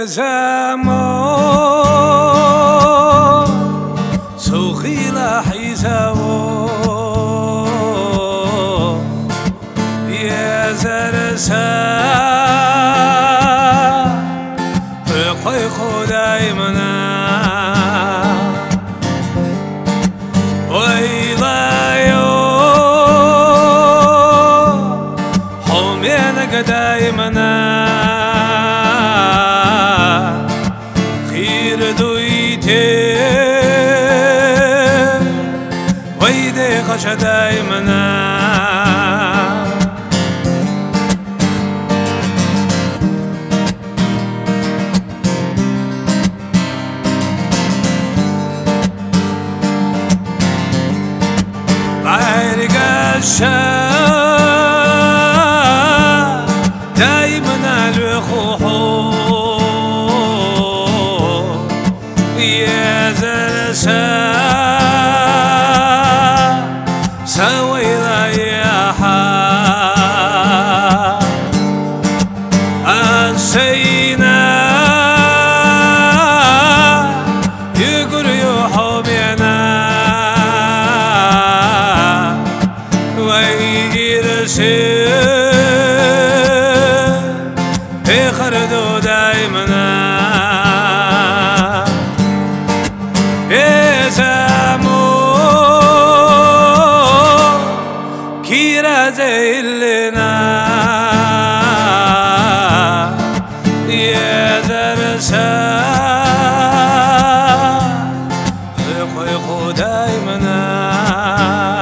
زمان سوخي لحيزاو يا زرسا بقي خداي منا دايمنا خير دويتي ويدي خش دايمنا بعرق الشام دايمنا الخوحو يا زرسا سوي رياحا أنسينا يقول يحبنا ويرسل خردو دايمنا يسامو كيرا زيلنا يا زرسا خيخو دايمنا